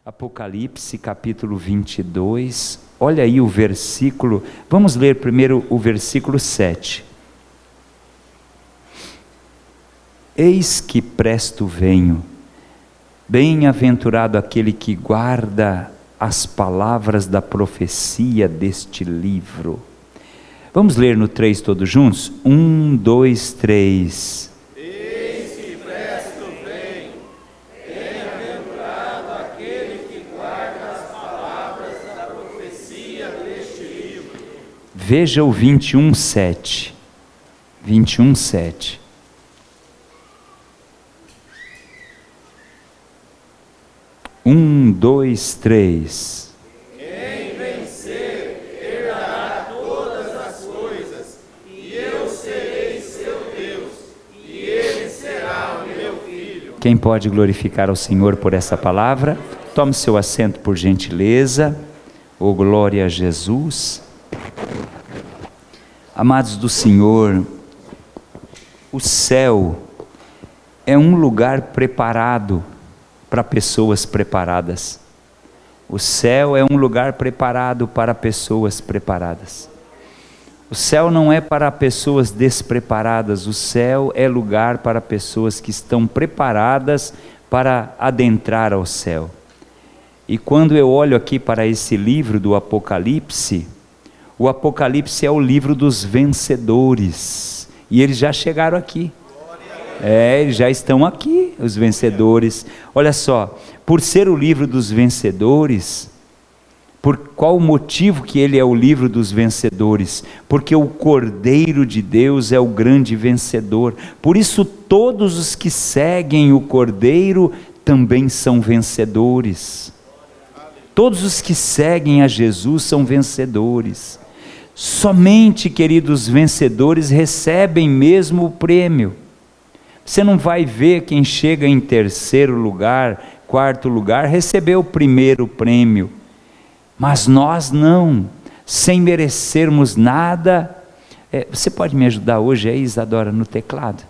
Apocalipse capítulo 22, olha aí o versículo, vamos ler primeiro o versículo 7. Eis que presto venho, bem-aventurado aquele que guarda as palavras da profecia deste livro. Vamos ler no 3 todos juntos? 1, 2, 3. Veja o 21:7. 21:7. Um, dois, três. Quem vencer herdará todas as coisas, e eu serei seu Deus, e ele será o meu filho. Quem pode glorificar ao Senhor por essa palavra? Tome seu assento por gentileza. Oh, glória a Jesus. Amados do Senhor, o céu é um lugar preparado para pessoas preparadas. O céu é um lugar preparado para pessoas preparadas. O céu não é para pessoas despreparadas, o céu é lugar para pessoas que estão preparadas para adentrar ao céu. E quando eu olho aqui para esse livro do Apocalipse, o Apocalipse é o livro dos vencedores, e eles já chegaram aqui. Eles já estão aqui, os vencedores. Olha só, por ser o livro dos vencedores, por qual motivo que ele é o livro dos vencedores? Porque o Cordeiro de Deus é o grande vencedor. Por isso todos os que seguem o Cordeiro também são vencedores. Todos os que seguem a Jesus são vencedores. Somente, queridos, vencedores recebem mesmo o prêmio. Você não vai ver quem chega em terceiro lugar, quarto lugar, receber o primeiro prêmio. Mas nós não, sem merecermos nada. Você pode me ajudar hoje aí, Isadora, no teclado?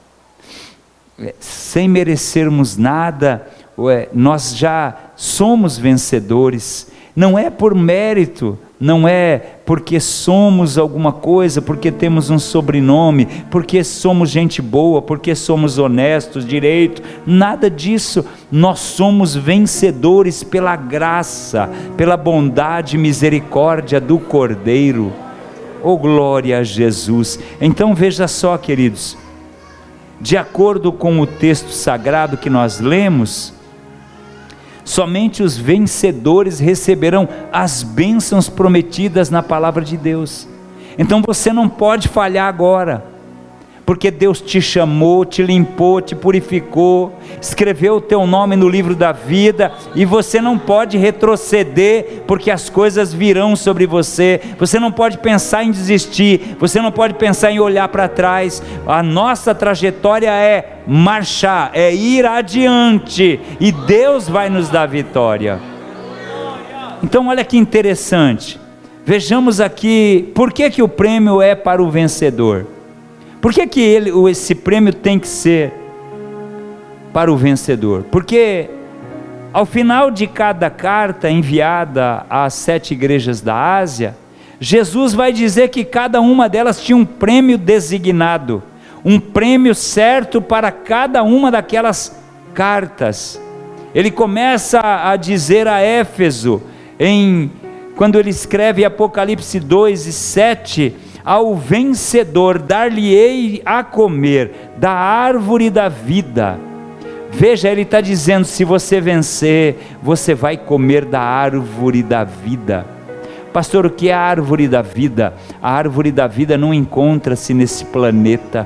Sem merecermos nada, nós já somos vencedores. Não é por mérito, não é porque somos alguma coisa, porque temos um sobrenome, porque somos gente boa, porque somos honestos, direito, nada disso. Nós somos vencedores pela graça, pela bondade e misericórdia do Cordeiro. Oh, glória a Jesus! Então veja só, queridos, de acordo com o texto sagrado que nós lemos, somente os vencedores receberão as bênçãos prometidas na palavra de Deus. Então você não pode falhar agora, porque Deus te chamou, te limpou, te purificou, escreveu o teu nome no livro da vida, e você não pode retroceder, porque as coisas virão sobre você. Você não pode pensar em desistir, você não pode pensar em olhar para trás. A nossa trajetória é marchar, é ir adiante, e Deus vai nos dar vitória. Então olha que interessante, vejamos aqui, por que o prêmio é para o vencedor? Por que esse prêmio tem que ser para o vencedor? Porque ao final de cada carta enviada às 7 igrejas da Ásia, Jesus vai dizer que cada uma delas tinha um prêmio designado, um prêmio certo para cada uma daquelas cartas. Ele começa a dizer a Éfeso, quando ele escreve Apocalipse 2:7, ao vencedor dar-lhe-ei a comer da árvore da vida. Veja, ele está dizendo, se você vencer, você vai comer da árvore da vida. Pastor, o que é a árvore da vida? A árvore da vida não encontra-se nesse planeta,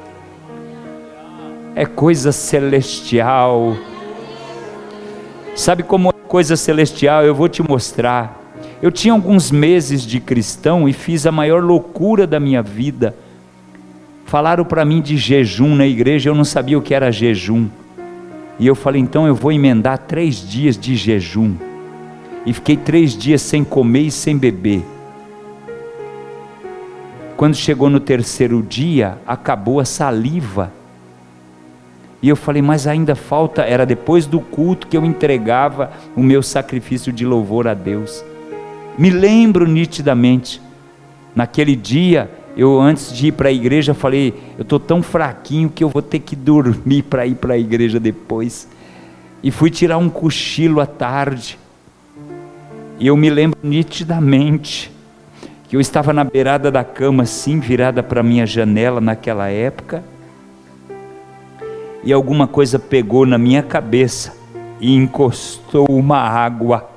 é coisa celestial. Sabe como é coisa celestial? Eu vou te mostrar. Eu tinha alguns meses de cristão e fiz a maior loucura da minha vida. Falaram para mim de jejum na igreja, eu não sabia o que era jejum. E eu falei, então eu vou emendar 3 dias de jejum. E fiquei 3 dias sem comer e sem beber. Quando chegou no 3º dia, acabou a saliva. E eu falei, mas ainda falta, era depois do culto que eu entregava o meu sacrifício de louvor a Deus. Me lembro nitidamente, naquele dia, eu antes de ir para a igreja falei, eu estou tão fraquinho que eu vou ter que dormir para ir para a igreja depois. E fui tirar um cochilo à tarde, e eu me lembro nitidamente, que eu estava na beirada da cama assim, virada para a minha janela naquela época, e alguma coisa pegou na minha cabeça, e encostou uma água.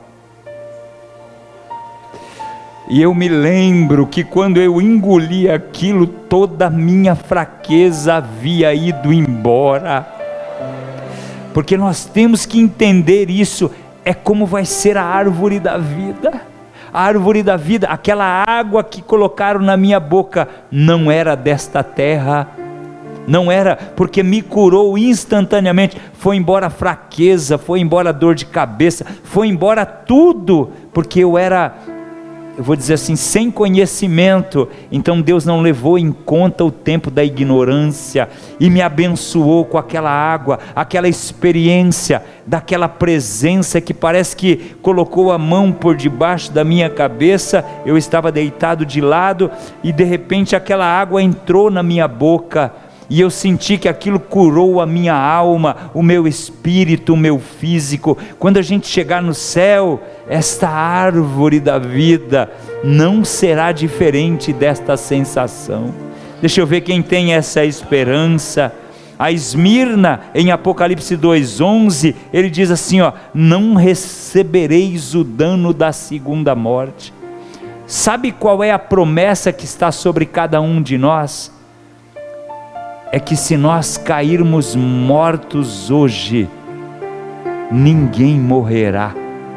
E eu me lembro que quando eu engoli aquilo, toda a minha fraqueza havia ido embora. Porque nós temos que entender isso, é como vai ser a árvore da vida. A árvore da vida, aquela água que colocaram na minha boca, não era desta terra, não era, porque me curou instantaneamente. Foi embora a fraqueza, foi embora a dor de cabeça, foi embora tudo, porque eu era, eu vou dizer assim, sem conhecimento. Então Deus não levou em conta o tempo da ignorância, e me abençoou com aquela água, aquela experiência, daquela presença que parece que colocou a mão por debaixo da minha cabeça. Eu estava deitado de lado, e de repente aquela água entrou na minha boca, e eu senti que aquilo curou a minha alma, o meu espírito, o meu físico. Quando a gente chegar no céu, esta árvore da vida não será diferente desta sensação. Deixa eu ver quem tem essa esperança. A Esmirna, em Apocalipse 2:11, ele diz assim, ó, não recebereis o dano da segunda morte. Sabe qual é a promessa que está sobre cada um de nós? É que se nós cairmos mortos hoje, ninguém morrerá.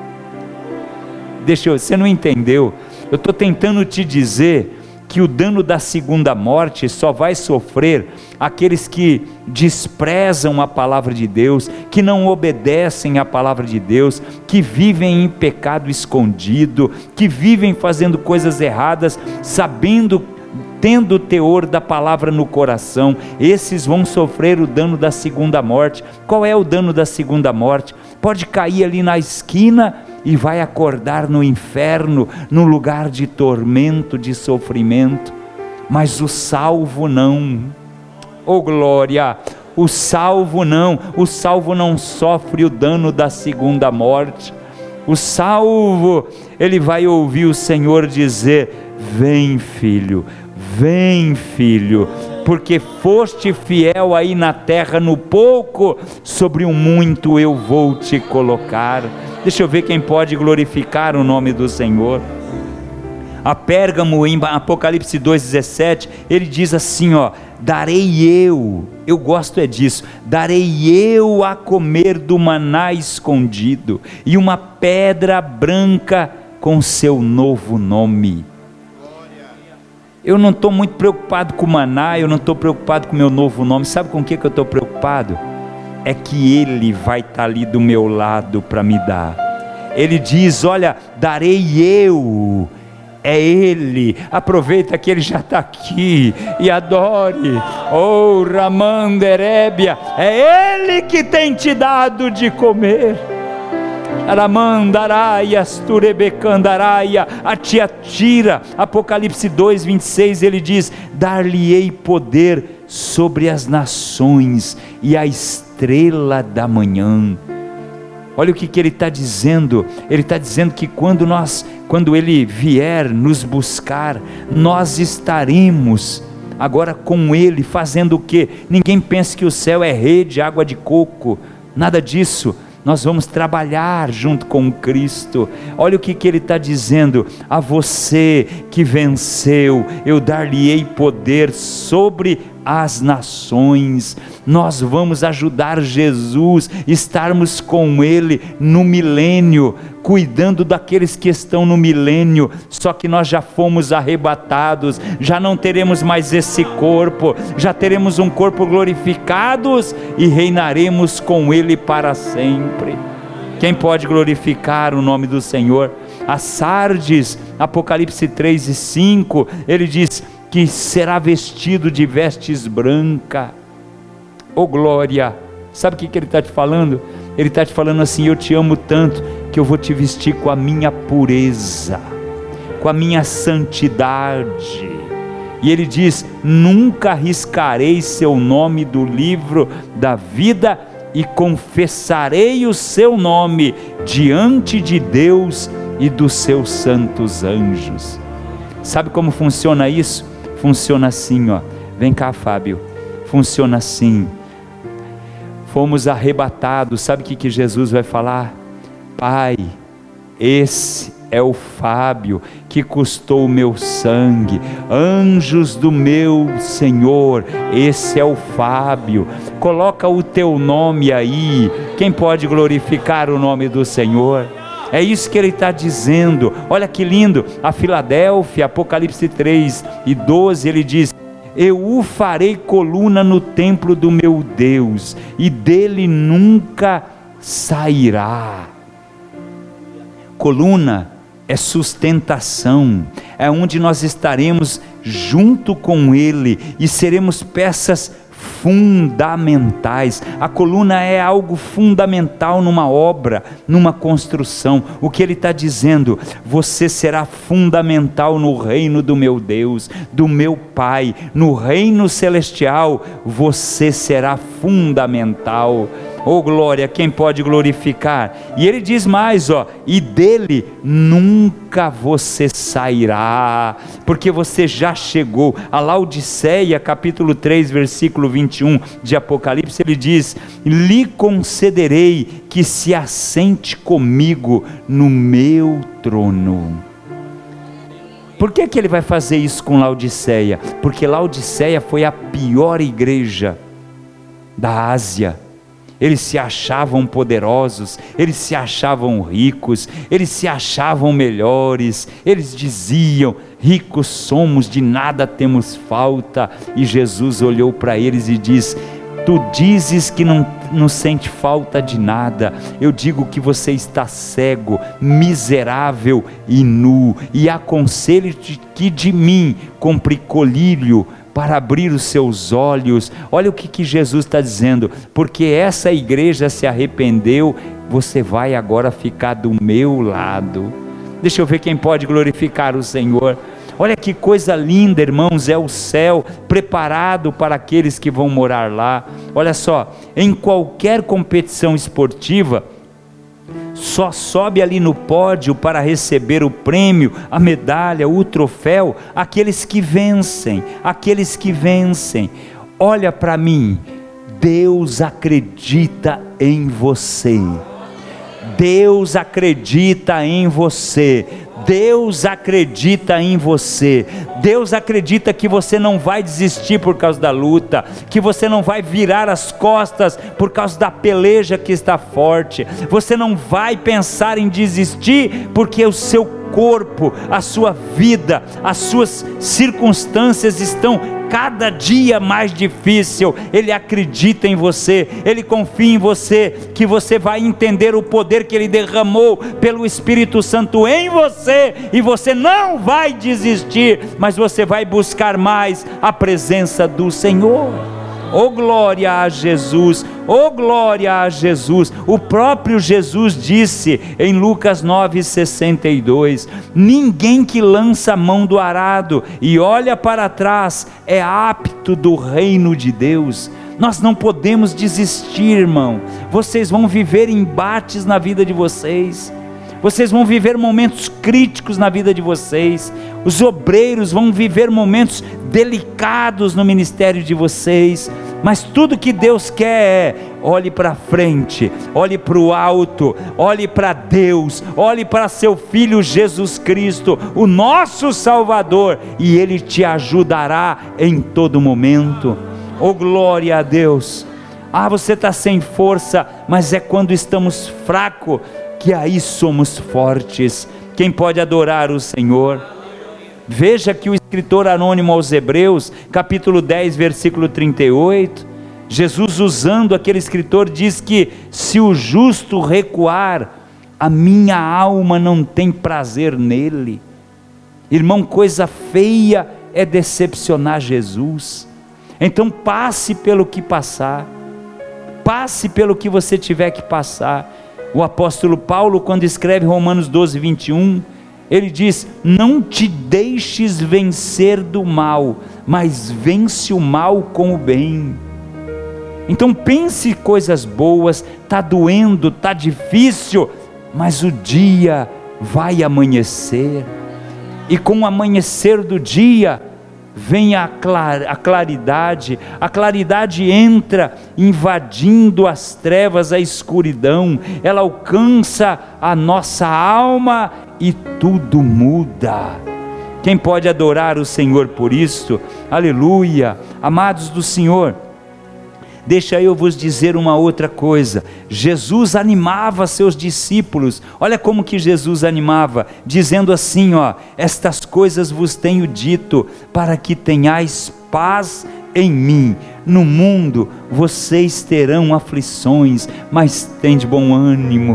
Você não entendeu? Eu estou tentando te dizer que o dano da segunda morte só vai sofrer aqueles que desprezam a palavra de Deus, que não obedecem à palavra de Deus, que vivem em pecado escondido, que vivem fazendo coisas erradas, sabendo, tendo o teor da palavra no coração. Esses vão sofrer o dano da segunda morte. Qual é o dano da segunda morte? Pode cair ali na esquina e vai acordar no inferno, num lugar de tormento, de sofrimento. Mas o salvo não. Oh glória! O salvo não sofre o dano da segunda morte. O salvo, ele vai ouvir o Senhor dizer, vem filho, porque foste fiel aí na terra no pouco, sobre o muito eu vou te colocar. Deixa eu ver quem pode glorificar o nome do Senhor. A Pérgamo, em Apocalipse 2:17, ele diz assim, ó, darei eu gosto é disso, darei eu a comer do maná escondido, e uma pedra branca com seu novo nome. Eu não estou muito preocupado com o maná, eu não estou preocupado com o meu novo nome. Sabe com o que eu estou preocupado? É que Ele vai estar ali do meu lado para me dar. Ele diz, olha, darei eu, é Ele. Aproveita que Ele já está aqui e adore. Oh Ramanderébia, é Ele que tem te dado de comer. Aramandaraia, Asturebecandaraia, a Tiatira. Apocalipse 2:26, ele diz, dar-lhe-ei poder sobre as nações e a estrela da manhã. Olha o que ele está dizendo. Ele está dizendo que quando Ele vier nos buscar, nós estaremos agora com Ele, fazendo o quê? Ninguém pense que o céu é rede, água de coco, nada disso. Nós vamos trabalhar junto com Cristo. Olha o que Ele está dizendo, a você que venceu, eu dar-lhe-ei poder sobre as nações. Nós vamos ajudar Jesus, estarmos com Ele no milênio, cuidando daqueles que estão no milênio. Só que nós já fomos arrebatados, já não teremos mais esse corpo, já teremos um corpo glorificados e reinaremos com Ele para sempre. Quem pode glorificar o nome do Senhor? A Sardes, Apocalipse 3:5, ele diz que será vestido de vestes brancas. Oh glória! Sabe o que Ele está te falando? Ele está te falando assim: eu te amo tanto que eu vou te vestir com a minha pureza, com a minha santidade. E Ele diz: nunca riscarei seu nome do livro da vida e confessarei o seu nome diante de Deus e dos seus santos anjos. Sabe como funciona isso? Funciona assim, ó. Vem cá, Fábio. Funciona assim. Fomos arrebatados. Sabe o que Jesus vai falar? Pai, esse é o Fábio que custou o meu sangue. Anjos do meu Senhor, esse é o Fábio. Coloca o teu nome aí. Quem pode glorificar o nome do Senhor? É isso que Ele está dizendo. Olha que lindo, a Filadélfia, Apocalipse 3:12, Ele diz: eu o farei coluna no templo do meu Deus, e dele nunca sairá. Coluna é sustentação, é onde nós estaremos junto com Ele e seremos peças fundamentais. A coluna é algo fundamental numa obra, numa construção. O que Ele está dizendo? Você será fundamental no reino do meu Deus, do meu Pai, no reino celestial. Você será fundamental. Oh glória, quem pode glorificar? E Ele diz mais, ó: e dele nunca você sairá, porque você já chegou. A Laodiceia, capítulo 3, versículo 21 de Apocalipse, Ele diz: lhe concederei que se assente comigo no meu trono. Por que Ele vai fazer isso com Laodiceia? Porque Laodiceia foi a pior igreja da Ásia. Eles se achavam poderosos, eles se achavam ricos, eles se achavam melhores, eles diziam: ricos somos, de nada temos falta. E Jesus olhou para eles e diz: tu dizes que não sente falta de nada, eu digo que você está cego, miserável e nu, e aconselho-te que de mim compre colírio para abrir os seus olhos. Olha o que Jesus está dizendo: porque essa igreja se arrependeu, você vai agora ficar do meu lado. Deixa eu ver quem pode glorificar o Senhor. Olha que coisa linda, irmãos, é o céu preparado para aqueles que vão morar lá. Olha só, em qualquer competição esportiva, só sobe ali no pódio para receber o prêmio, a medalha, o troféu, aqueles que vencem, aqueles que vencem. Olha para mim, Deus acredita em você, Deus acredita em você, Deus acredita em você, Deus acredita que você não vai desistir por causa da luta, que você não vai virar as costas por causa da peleja que está forte, você não vai pensar em desistir porque o seu corpo, a sua vida, as suas circunstâncias estão cada dia mais difícil. Ele acredita em você, Ele confia em você, que você vai entender o poder que Ele derramou pelo Espírito Santo em você, e você não vai desistir, mas você vai buscar mais a presença do Senhor. Oh glória a Jesus, oh glória a Jesus. O próprio Jesus disse em Lucas 9,62: ninguém que lança a mão do arado e olha para trás é apto do reino de Deus. Nós não podemos desistir, irmão. Vocês vão viver embates na vida de vocês, vocês vão viver momentos críticos na vida de vocês, os obreiros vão viver momentos delicados no ministério de vocês, mas tudo que Deus quer é: olhe para frente, olhe para o alto, olhe para Deus, olhe para seu Filho Jesus Cristo, o nosso Salvador, e Ele te ajudará em todo momento. Oh glória a Deus. Ah, você está sem força, mas é quando estamos fracos que aí somos fortes. Quem pode adorar o Senhor? Veja que o escritor anônimo aos Hebreus, capítulo 10, versículo 38, Jesus, usando aquele escritor, diz que se o justo recuar, a minha alma não tem prazer nele. Irmão, coisa feia é decepcionar Jesus. Então passe pelo que passar, passe pelo que você tiver que passar. O apóstolo Paulo, quando escreve Romanos 12, 21, ele diz: não te deixes vencer do mal, mas vence o mal com o bem. Então pense coisas boas. Está doendo, está difícil, mas o dia vai amanhecer, e com o amanhecer do dia vem a claridade. A claridade entra invadindo as trevas, a escuridão, ela alcança a nossa alma e tudo muda. Quem pode adorar o Senhor por isso? Aleluia! Amados do Senhor, deixa eu vos dizer uma outra coisa. Jesus animava seus discípulos. Olha como que Jesus animava, dizendo assim, estas coisas vos tenho dito, para que tenhais paz em mim. No mundo vocês terão aflições, mas tende bom ânimo.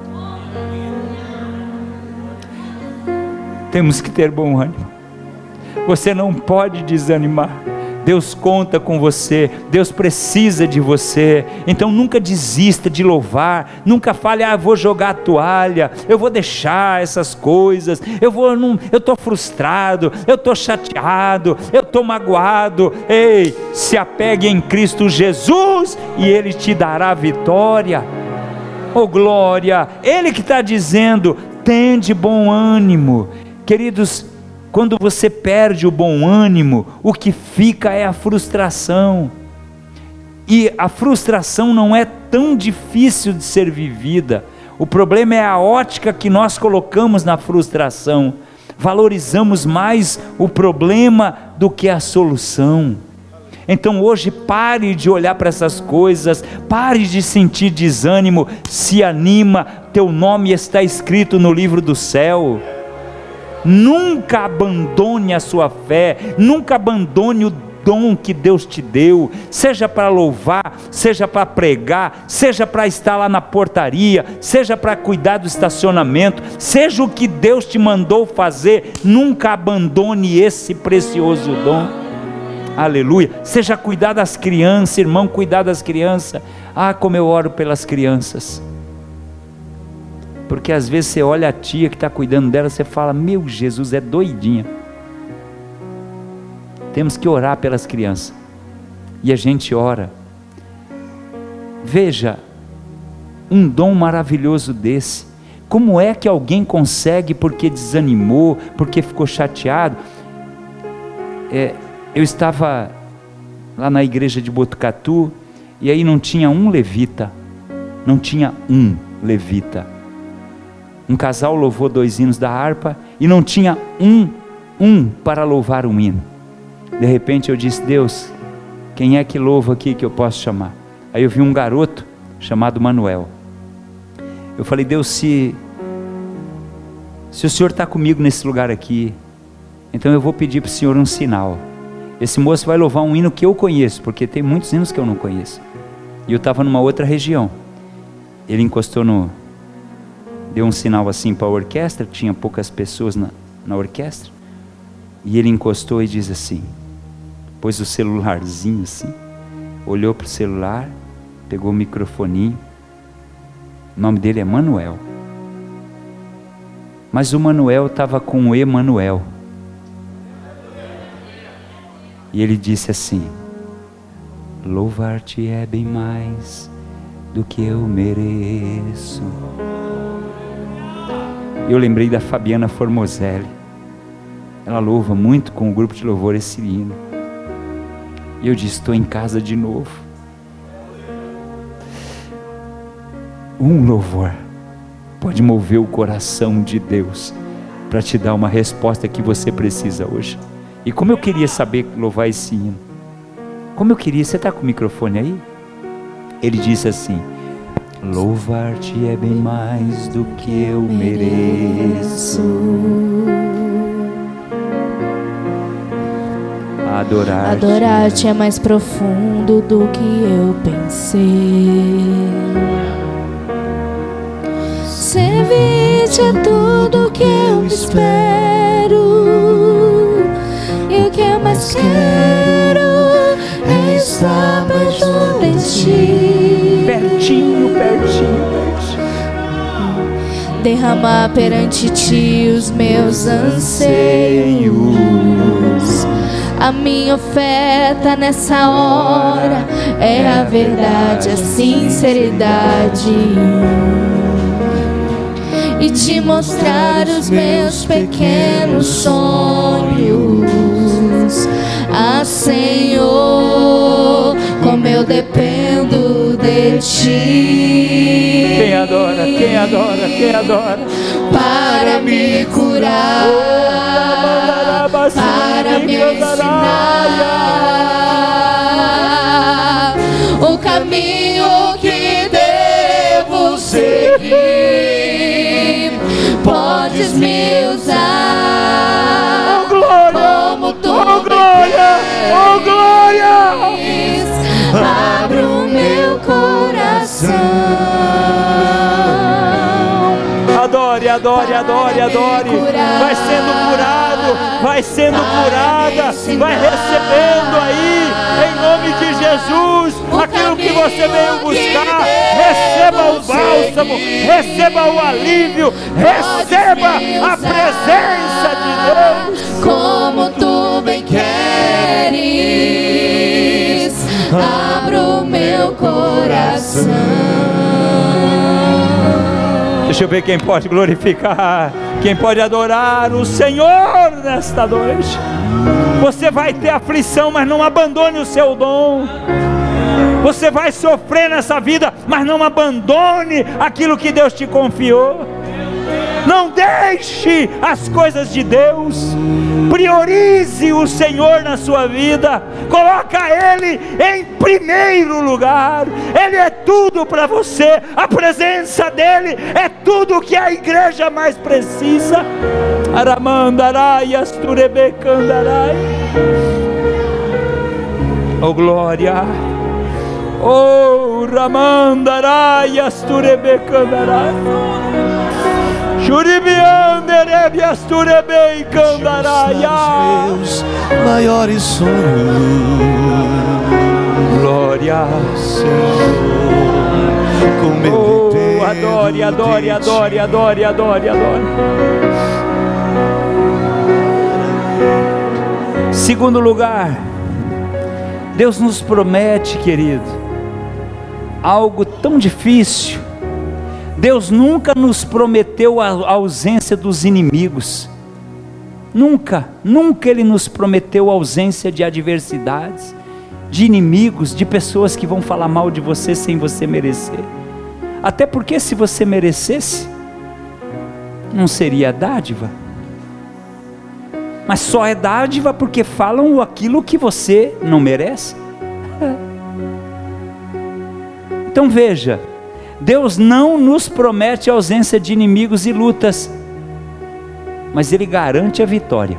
Temos que ter bom ânimo. Você não pode desanimar. Deus conta com você, Deus precisa de você. Então nunca desista de louvar, nunca fale, vou jogar a toalha, eu vou deixar essas coisas, eu estou frustrado, eu estou chateado, eu estou magoado. Ei, se apegue em Cristo Jesus e Ele te dará vitória. Oh glória, Ele que está dizendo, tende bom ânimo. Queridos, quando você perde o bom ânimo, o que fica é a frustração. E a frustração não é tão difícil de ser vivida. O problema é a ótica que nós colocamos na frustração. Valorizamos mais o problema do que a solução. Então hoje pare de olhar para essas coisas, pare de sentir desânimo, se anima, teu nome está escrito no livro do céu. Nunca abandone a sua fé, nunca abandone o dom que Deus te deu, seja para louvar, seja para pregar, seja para estar lá na portaria, seja para cuidar do estacionamento, seja o que Deus te mandou fazer, nunca abandone esse precioso dom. Aleluia. Seja cuidar das crianças, irmão, cuidar das crianças. Como eu oro pelas crianças. Porque às vezes você olha a tia que está cuidando dela, você fala, meu Jesus, é doidinha. Temos que orar pelas crianças. E a gente ora. Veja, um dom maravilhoso desse. Como é que alguém consegue, porque desanimou, porque ficou chateado? Eu estava lá na igreja de Botucatu, e aí não tinha um levita. Não tinha um levita. Um casal louvou 2 hinos da harpa e não tinha um para louvar um hino. De repente eu disse, Deus, quem é que louva aqui que eu posso chamar? Aí eu vi um garoto chamado Manuel. Eu falei, Deus, se o Senhor está comigo nesse lugar aqui, então eu vou pedir para o Senhor um sinal. Esse moço vai louvar um hino que eu conheço, porque tem muitos hinos que eu não conheço. E eu estava numa outra região. Ele encostou deu um sinal assim para a orquestra, tinha poucas pessoas na orquestra, e ele encostou e diz assim, pôs o celularzinho assim, olhou para o celular, pegou o microfoninho, o nome dele é Manuel, mas o Manuel estava com o Emanuel, e ele disse assim, louvar-te é bem mais do que eu mereço. Eu lembrei da Fabiana Formoselli, ela louva muito com o grupo de louvor esse hino, e eu disse, estou em casa de novo. Um louvor pode mover o coração de Deus, para te dar uma resposta que você precisa hoje. E como eu queria saber louvar esse hino, como eu queria, você está com o microfone aí? Ele disse assim, louvar-te é bem mais do que eu mereço, adorar-te é mais profundo do que eu pensei, servir-te é tudo que eu espero, e o que eu mais quero é estar mais junto de ti. pertinho. Derramar perante ti os meus anseios. A minha oferta nessa hora é a verdade, a sinceridade. E te mostrar os meus pequenos sonhos. Ah, Senhor, como eu dependo de ti. Quem adora, quem adora, quem adora. Para me curar, para me ensinar o caminho que devo seguir. Podes me usar, oh glória, como tu oh glória, oh glória. Abra o meu coração. Adore, adore, adore, adore. Vai sendo curado, vai sendo curada, vai recebendo aí, em nome de Jesus, aquilo que você veio buscar. Receba o bálsamo, receba o alívio, receba a presença de Deus. Como tu bem queres, abra o meu coração. Deixa eu ver quem pode glorificar, quem pode adorar o Senhor nesta noite. Você vai ter aflição, mas não abandone o seu dom. Você vai sofrer nessa vida, mas não abandone aquilo que Deus te confiou. Não deixe as coisas de Deus. Priorize o Senhor na sua vida. Coloca Ele em primeiro lugar. Ele é tudo para você. A presença dEle é tudo que a igreja mais precisa. Aramandarai, asturebecandarai. Oh glória. Oh Ramandarai, asturebecandarai. Meus maiores sonhos. Glória, Oh, adore, adore, adore, adore, adore, adore. Segundo lugar, Deus nos promete, querido, algo tão difícil. Deus nunca nos prometeu a ausência dos inimigos. Nunca, nunca Ele nos prometeu a ausência de adversidades, de inimigos, de pessoas que vão falar mal de você sem você merecer. Até porque se você merecesse, não seria dádiva. Mas só é dádiva porque falam aquilo que você não merece. Então veja, Deus não nos promete a ausência de inimigos e lutas, mas Ele garante a vitória.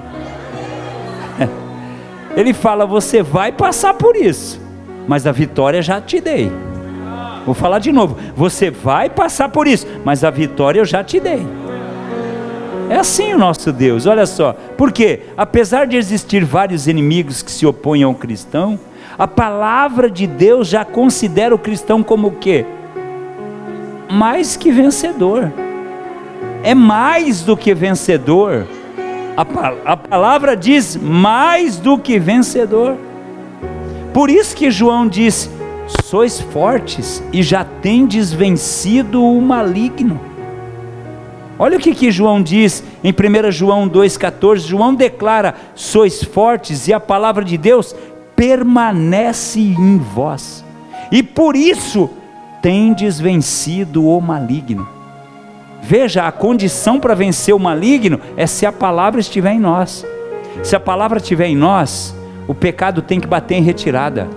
Ele fala, você vai passar por isso, mas a vitória já te dei. Vou falar de novo, você vai passar por isso, mas a vitória eu já te dei. É assim o nosso Deus, olha só. Porque apesar de existir vários inimigos que se opõem ao cristão, a palavra de Deus já considera o cristão como o quê? Mais que vencedor. É mais do que vencedor. A palavra diz mais do que vencedor. Por isso que João diz, sois fortes e já tendes vencido o maligno. Olha o que João diz em 1 João 2,14, João declara, sois fortes e a palavra de Deus permanece em vós. E por isso tendes vencido o maligno. Veja, a condição para vencer o maligno é se a palavra estiver em nós. Se a palavra estiver em nós, o pecado tem que bater em retirada.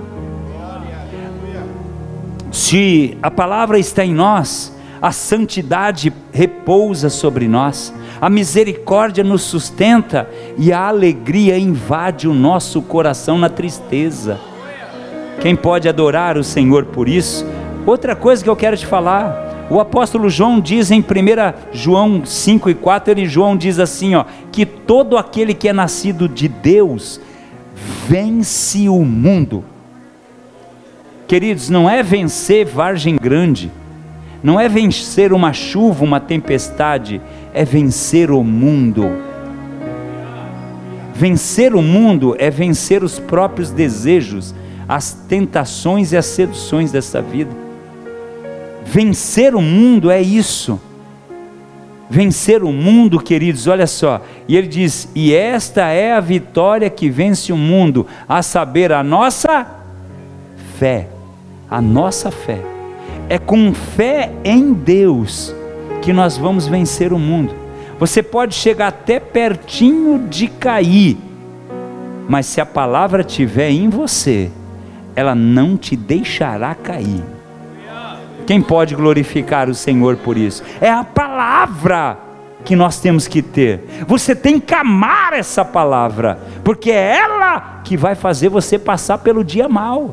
Se a palavra está em nós, a santidade repousa sobre nós, a misericórdia nos sustenta e a alegria invade o nosso coração na tristeza. Quem pode adorar o Senhor por isso? Outra coisa que eu quero te falar, o apóstolo João diz em 1 João 5,4, João diz assim, que todo aquele que é nascido de Deus, vence o mundo. Queridos, não é vencer Vargem Grande, não é vencer uma chuva, uma tempestade, é vencer o mundo. Vencer o mundo é vencer os próprios desejos, as tentações e as seduções dessa vida. Vencer o mundo é isso. Vencer o mundo, queridos, olha só, e ele diz, e esta é a vitória que vence o mundo, a saber, a nossa fé. A nossa fé. É com fé em Deus que nós vamos vencer o mundo. Você pode chegar até pertinho de cair, mas se a palavra estiver em você, ela não te deixará cair. Quem pode glorificar o Senhor por isso? É a palavra que nós temos que ter. Você tem que amar essa palavra, porque é ela que vai fazer você passar pelo dia mal.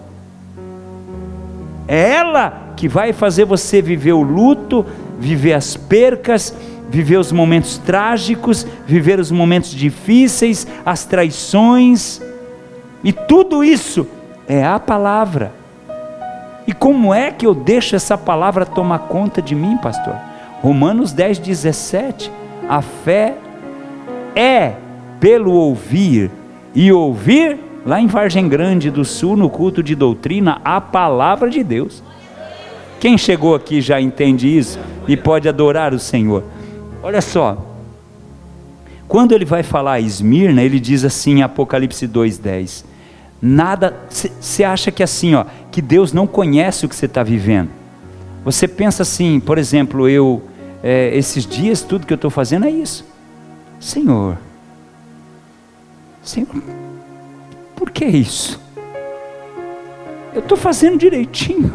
É ela que vai fazer você viver o luto, viver as percas, viver os momentos trágicos, viver os momentos difíceis, as traições, e tudo isso é a palavra. E como é que eu deixo essa palavra tomar conta de mim, pastor? Romanos 10:17, a fé é pelo ouvir, e ouvir, lá em Vargem Grande do Sul, no culto de doutrina, a palavra de Deus. Quem chegou aqui já entende isso e pode adorar o Senhor. Olha só, quando ele vai falar a Esmirna, ele diz assim em Apocalipse 2:10, nada, você acha que assim, ó, que Deus não conhece o que você está vivendo? Você pensa assim, por exemplo, esses dias tudo que eu estou fazendo é isso. Senhor, por que isso? Eu estou fazendo direitinho,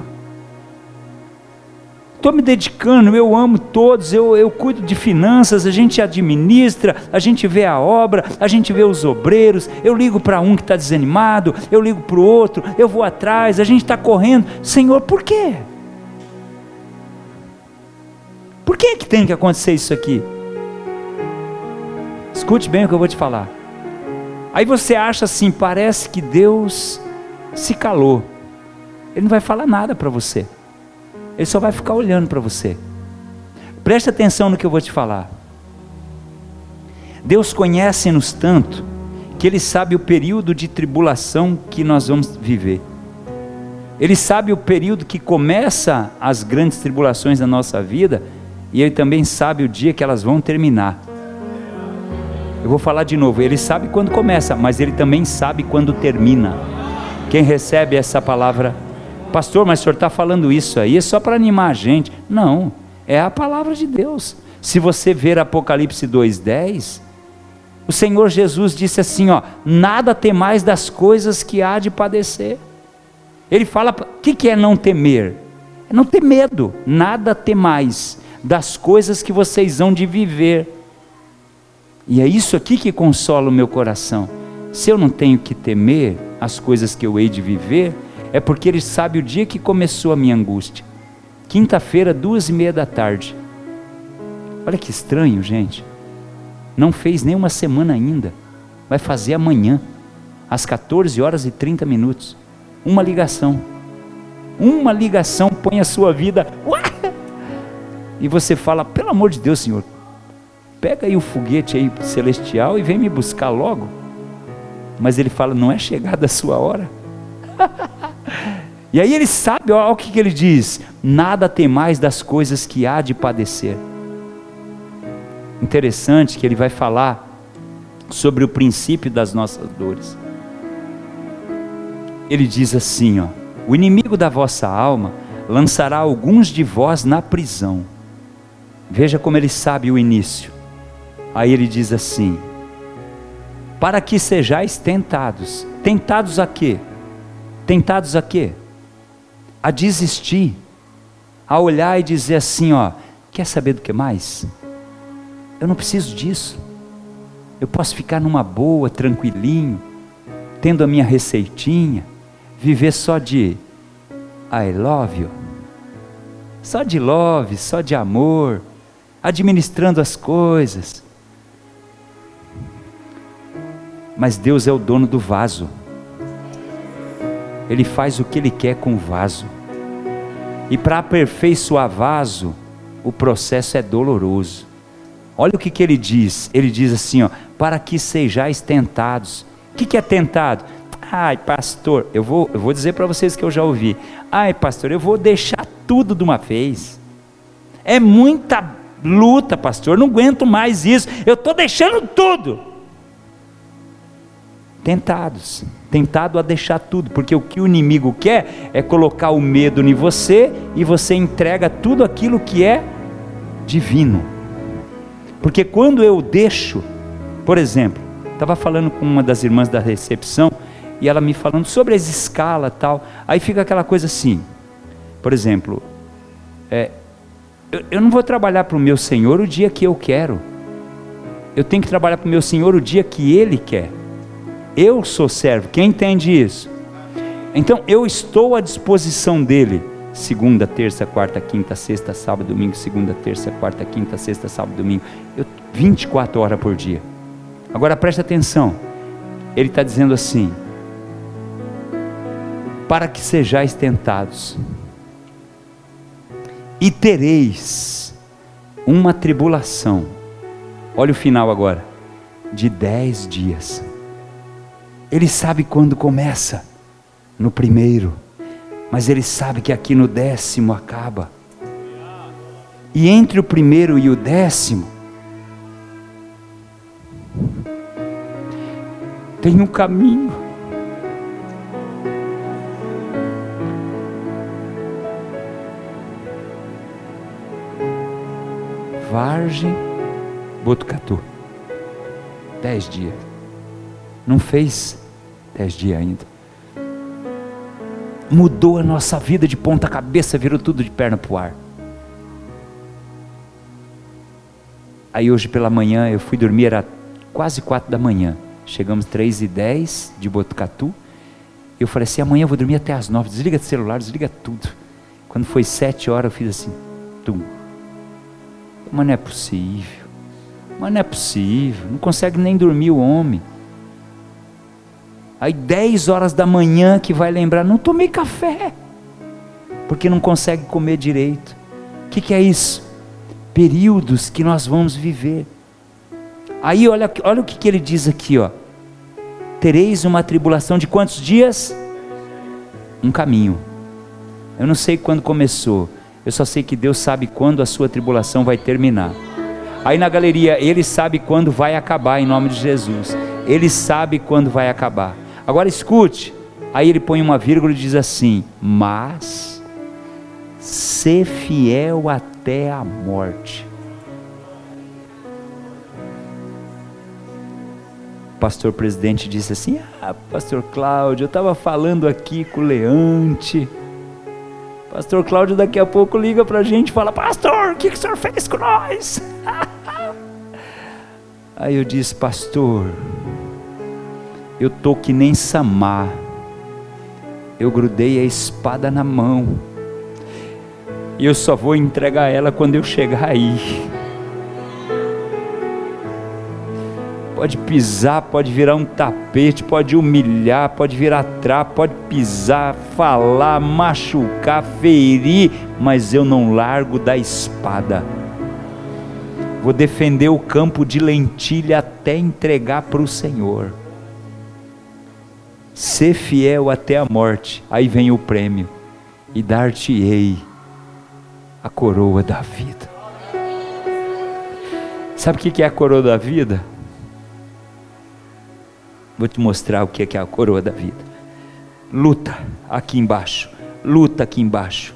estou me dedicando, eu amo todos, eu cuido de finanças, a gente administra, a gente vê a obra, a gente vê os obreiros, eu ligo para um que está desanimado, eu ligo para o outro, eu vou atrás, a gente está correndo. Senhor, por quê? Por que tem que acontecer isso aqui? Escute bem o que eu vou te falar. Aí você acha assim, parece que Deus se calou, Ele não vai falar nada para você, Ele só vai ficar olhando para você. Preste atenção no que eu vou te falar. Deus conhece-nos tanto, que Ele sabe o período de tribulação que nós vamos viver. Ele sabe o período que começa as grandes tribulações da nossa vida, e Ele também sabe o dia que elas vão terminar. Eu vou falar de novo, Ele sabe quando começa, mas Ele também sabe quando termina. Quem recebe essa palavra? Pastor, mas o senhor está falando isso aí, é só para animar a gente. Não, é a palavra de Deus. Se você ver Apocalipse 2:10, o Senhor Jesus disse assim, ó, nada temais das coisas que há de padecer. Ele fala, o que é não temer? É não ter medo, nada temais das coisas que vocês hão de viver. E é isso aqui que consola o meu coração. Se eu não tenho que temer as coisas que eu hei de viver, é porque Ele sabe o dia que começou a minha angústia. Quinta-feira, 2:30 da tarde. Olha que estranho, gente. Não fez nem uma semana ainda. Vai fazer amanhã, às 14h30. Uma ligação. Uma ligação põe a sua vida. E você fala, pelo amor de Deus, Senhor, pega aí o foguete aí celestial e vem me buscar logo. Mas Ele fala, não é chegada a sua hora. E aí Ele sabe, olha o que Ele diz, nada temais das coisas que há de padecer. Interessante que Ele vai falar sobre o princípio das nossas dores. Ele diz assim, ó, o inimigo da vossa alma lançará alguns de vós na prisão. Veja como Ele sabe o início. Aí Ele diz assim, para que sejais tentados. Tentados a quê? Tentados a quê? A desistir, a olhar e dizer assim, ó, quer saber do que mais? Eu não preciso disso, eu posso ficar numa boa, tranquilinho, tendo a minha receitinha, viver só de I love you, só de love, só de amor, administrando as coisas. Mas Deus é o dono do vaso. Ele faz o que Ele quer com o vaso. E para aperfeiçoar vaso, o processo é doloroso. Olha o que Ele diz. Ele diz assim, ó, para que sejais tentados. O que é tentado? Ai, pastor, eu vou dizer para vocês que eu já ouvi. Ai, pastor, eu vou deixar tudo de uma vez. É muita luta, pastor, não aguento mais isso. Eu estou deixando tudo. Tentado a deixar tudo, porque o que o inimigo quer é colocar o medo em você, e você entrega tudo aquilo que é divino. Porque quando eu deixo, por exemplo, estava falando com uma das irmãs da recepção, e ela me falando sobre as escalas e tal, aí fica aquela coisa assim, por exemplo, eu não vou trabalhar para o meu Senhor o dia que eu quero, eu tenho que trabalhar para o meu Senhor o dia que Ele quer. Eu sou servo, quem entende isso? Então eu estou à disposição dEle, segunda, terça, quarta, quinta, sexta, sábado, domingo, segunda, terça, quarta, quinta, sexta, sábado, domingo, 24 horas por dia. Agora preste atenção, Ele está dizendo assim, para que sejais tentados, e tereis uma tribulação, olha o final agora, de 10 dias, Ele sabe quando começa, no primeiro, mas Ele sabe que aqui no 10º acaba, e entre o primeiro e o 10º, tem um caminho, Vargem, Botucatu, 10 dias, não fez 10 dias ainda, mudou a nossa vida de ponta cabeça, virou tudo de perna para o ar. Aí hoje pela manhã eu fui dormir, era quase 4 da manhã, chegamos 3h10 de Botucatu, eu falei assim, amanhã eu vou dormir até as 9, desliga o celular, desliga tudo. Quando foi 7 horas eu fiz assim, mas não é possível, não consegue nem dormir o homem. Aí 10 horas da manhã que vai lembrar, não tomei café, porque não consegue comer direito. O que é isso? Períodos que nós vamos viver. Aí olha o que ele diz aqui, ó. Tereis uma tribulação de quantos dias? Um caminho. Eu não sei quando começou, eu só sei que Deus sabe quando a sua tribulação vai terminar. Aí na galeria, Ele sabe quando vai acabar, em nome de Jesus. Ele sabe quando vai acabar. Agora escute, aí Ele põe uma vírgula e diz assim, mas ser fiel até a morte. O pastor presidente disse assim, pastor Cláudio, eu estava falando aqui com o Leante, pastor Cláudio daqui a pouco liga para a gente e fala, pastor, o que o senhor fez com nós? Aí eu disse, pastor, eu estou que nem Samar, eu grudei a espada na mão, e eu só vou entregar ela quando eu chegar aí. Pode pisar, pode virar um tapete, pode humilhar, pode virar trapo, pode pisar, falar, machucar, ferir, mas eu não largo da espada. Vou defender o campo de lentilha até entregar para o Senhor. Ser fiel até a morte, aí vem o prêmio, e dar-te-ei a coroa da vida. Sabe o que é a coroa da vida? Vou te mostrar o que é a coroa da vida. Luta aqui embaixo, luta aqui embaixo.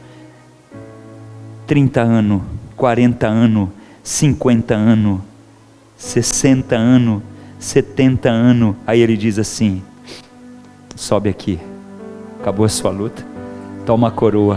30 anos, 40 anos, 50 anos, 60 anos, 70 anos. Aí ele diz assim, sobe aqui, acabou a sua luta, toma a coroa,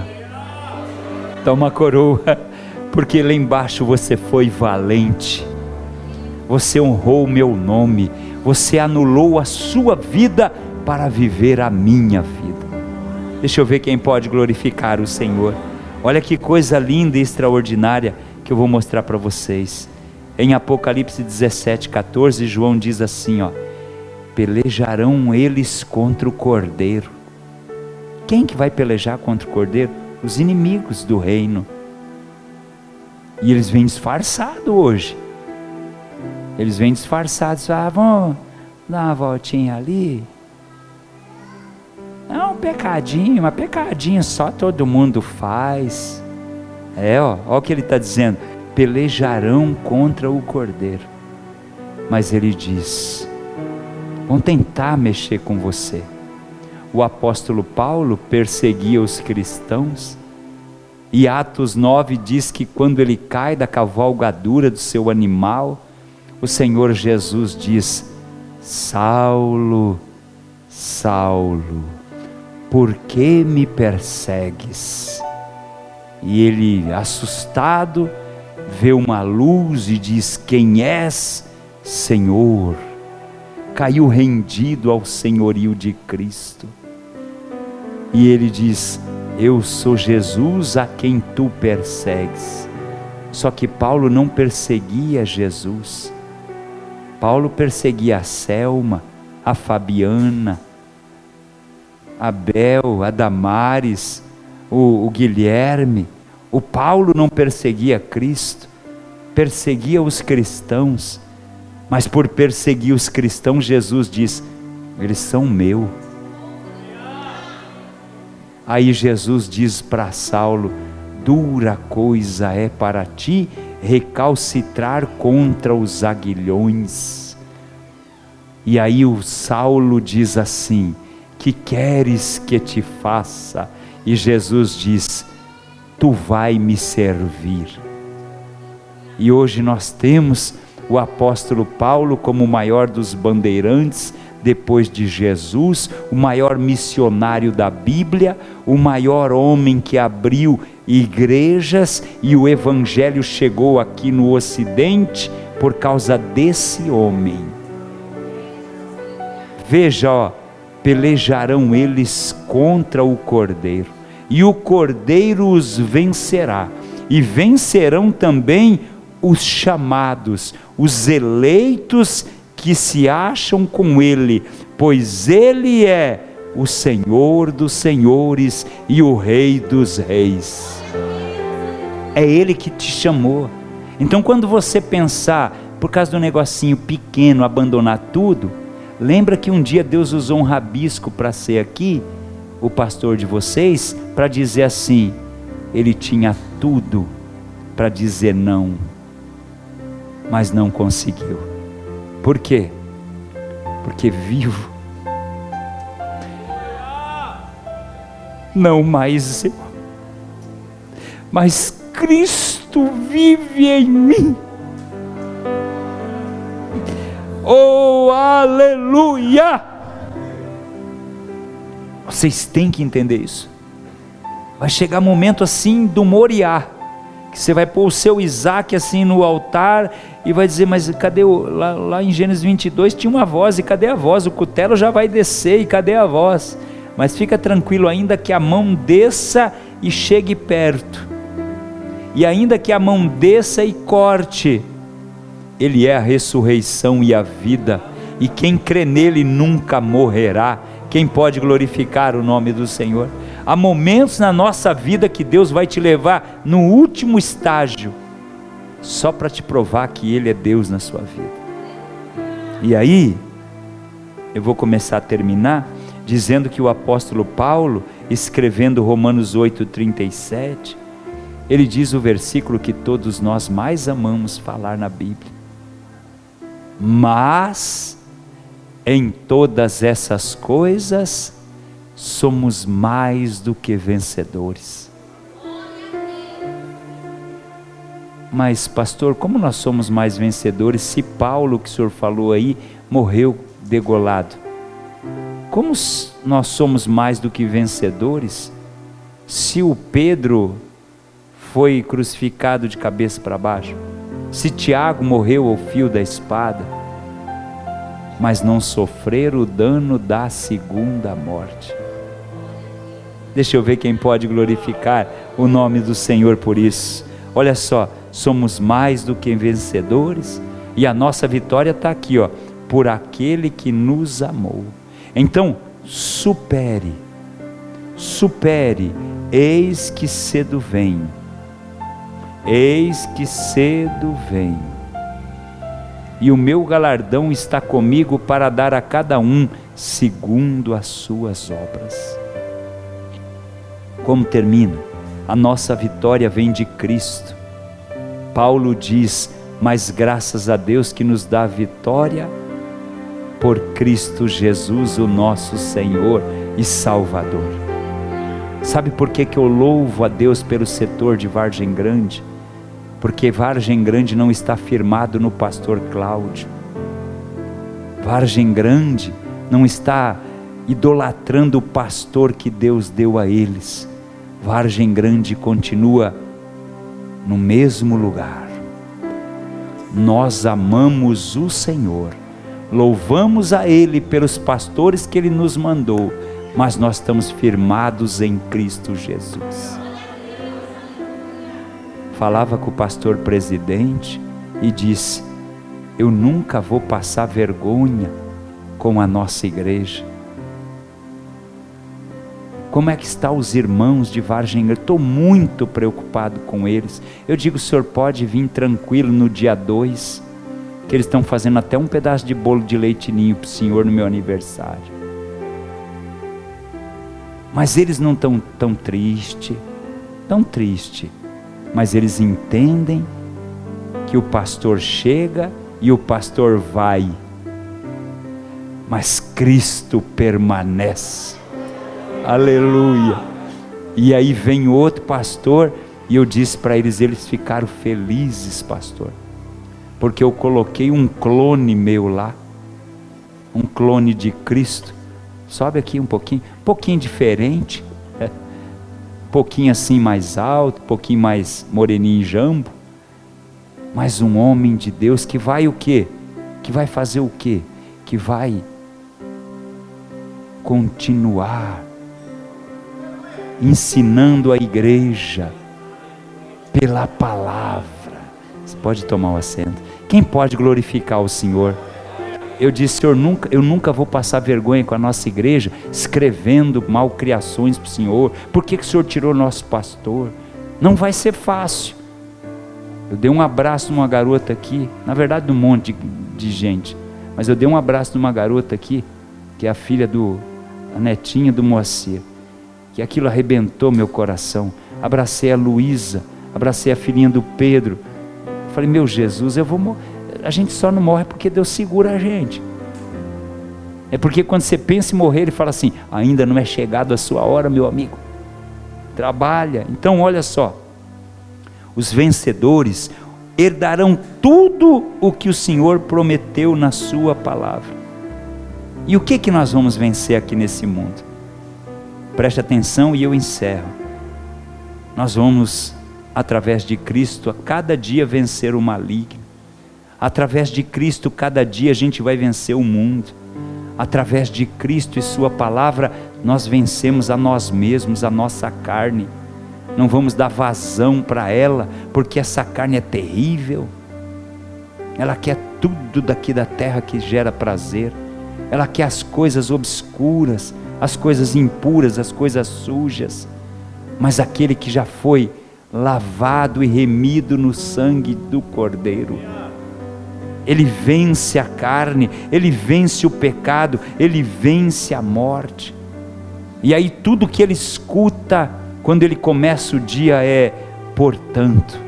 porque lá embaixo você foi valente, você honrou o meu nome, você anulou a sua vida para viver a minha vida. Deixa eu ver quem pode glorificar o Senhor. Olha que coisa linda e extraordinária que eu vou mostrar para vocês. Em Apocalipse 17:14, João diz assim, ó, pelejarão eles contra o Cordeiro, Quem que vai pelejar contra o cordeiro? Os inimigos do reino. E eles vêm disfarçados hoje. Eles vêm disfarçados. Vamos dar uma voltinha ali. É um pecadinho, uma pecadinha só todo mundo faz. Ó o que ele está dizendo. Pelejarão contra o cordeiro. Mas ele diz, vão tentar mexer com você. O apóstolo Paulo perseguia os cristãos, e Atos 9 diz que quando ele cai da cavalgadura do seu animal, o Senhor Jesus diz, Saulo, Saulo, por que me persegues? E ele, assustado, vê uma luz e diz, quem és, Senhor? Caiu rendido ao senhorio de Cristo. E ele diz, eu sou Jesus a quem tu persegues. Só que Paulo não perseguia Jesus. Paulo perseguia a Selma, a Fabiana, a Bel, a Damares, o Guilherme. O Paulo não perseguia Cristo, perseguia os cristãos. Mas por perseguir os cristãos, Jesus diz, eles são meu. Aí Jesus diz para Saulo, dura coisa é para ti recalcitrar contra os aguilhões. E aí o Saulo diz assim, que queres que te faça? E Jesus diz, tu vai me servir. E hoje nós temos o apóstolo Paulo como o maior dos bandeirantes, depois de Jesus, o maior missionário da Bíblia, o maior homem que abriu igrejas, e o evangelho chegou aqui no Ocidente por causa desse homem. Veja, pelejarão eles contra o cordeiro, e o cordeiro os vencerá, e vencerão também os chamados, os eleitos que se acham com ele, pois ele é o Senhor dos senhores e o Rei dos reis. É ele que te chamou. Então quando você pensar, por causa do negocinho pequeno, abandonar tudo, lembra que um dia Deus usou um rabisco para ser aqui, o pastor de vocês, para dizer assim, ele tinha tudo para dizer não, mas não conseguiu. Por quê? Porque vivo, não mais eu, mas Cristo vive em mim. Oh, aleluia! Vocês têm que entender isso. Vai chegar momento assim do Moriá, que você vai pôr o seu Isaac assim no altar e vai dizer, mas cadê lá em Gênesis 22 tinha uma voz, e cadê a voz? O cutelo já vai descer, e cadê a voz? Mas fica tranquilo, ainda que a mão desça e chegue perto, e ainda que a mão desça e corte, ele é a ressurreição e a vida, e quem crê nele nunca morrerá. Quem pode glorificar o nome do Senhor? Há momentos na nossa vida que Deus vai te levar no último estágio, só para te provar que ele é Deus na sua vida. E aí, eu vou começar a terminar dizendo que o apóstolo Paulo, escrevendo Romanos 8:37, ele diz o versículo que todos nós mais amamos falar na Bíblia: mas em todas essas coisas somos mais do que vencedores. Mas pastor, como nós somos mais vencedores se Paulo, que o senhor falou aí, morreu degolado? Como nós somos mais do que vencedores se o Pedro foi crucificado de cabeça para baixo, se Tiago morreu ao fio da espada, mas não sofreram o dano da segunda morte? Deixa eu ver quem pode glorificar o nome do Senhor por isso. Olha só, somos mais do que vencedores, e a nossa vitória está aqui, ó, por aquele que nos amou. Então, supere supere, eis que cedo vem. Eis que cedo vem. E o meu galardão está comigo para dar a cada um segundo as suas obras. Como termina? A nossa vitória vem de Cristo. Paulo diz: mas graças a Deus que nos dá a vitória por Cristo Jesus, o nosso Senhor e Salvador. Sabe por que eu louvo a Deus pelo setor de Vargem Grande? Porque Vargem Grande não está firmado no pastor Cláudio. Vargem Grande não está idolatrando o pastor que Deus deu a eles. Vargem Grande continua no mesmo lugar. Nós amamos o Senhor, louvamos a Ele pelos pastores que Ele nos mandou, mas nós estamos firmados em Cristo Jesus. Falava com o pastor presidente e disse: eu nunca vou passar vergonha com a nossa igreja. Como é que estão os irmãos de Vargem Grande? Estou muito preocupado com eles. Eu digo: o senhor pode vir tranquilo no dia 2, que eles estão fazendo até um pedaço de bolo de leite ninho para o senhor no meu aniversário. Mas eles não estão tão tristes, mas eles entendem que o pastor chega e o pastor vai, mas Cristo permanece. Aleluia. E aí vem outro pastor, e eu disse para eles ficaram felizes, pastor, porque eu coloquei um clone meu lá, um clone de Cristo. Sobe aqui um pouquinho diferente, um pouquinho assim mais alto, um pouquinho mais moreninho e jambo, mas um homem de Deus que vai o quê? Que vai fazer o quê? Que vai continuar ensinando a igreja pela palavra. Você pode tomar um assento. Quem pode glorificar o Senhor? Eu disse: Senhor, eu nunca vou passar vergonha com a nossa igreja escrevendo malcriações para o Senhor. Por que o Senhor tirou nosso pastor? Não vai ser fácil. Eu dei um abraço numa garota aqui, na verdade, um monte de gente, mas eu dei um abraço numa garota aqui, que é a netinha do Moacir, que aquilo arrebentou meu coração. Abracei a Luísa, abracei a filhinha do Pedro. Falei: meu Jesus, a gente só não morre porque Deus segura a gente. É porque quando você pensa em morrer, Ele fala assim: ainda não é chegado a sua hora, meu amigo, trabalha. Então olha só, os vencedores herdarão tudo o que o Senhor prometeu na sua palavra. E o que nós vamos vencer aqui nesse mundo? Preste atenção e eu encerro. Nós vamos, através de Cristo, a cada dia vencer o maligno. Através de Cristo, cada dia a gente vai vencer o mundo. Através de Cristo e sua palavra, nós vencemos a nós mesmos, a nossa carne. Não vamos dar vazão para ela, porque essa carne é terrível. Ela quer tudo daqui da terra que gera prazer. Ela quer as coisas obscuras, as coisas impuras, as coisas sujas. Mas aquele que já foi lavado e remido no sangue do Cordeiro, ele vence a carne, ele vence o pecado, ele vence a morte. E aí tudo que ele escuta quando ele começa o dia é: portanto,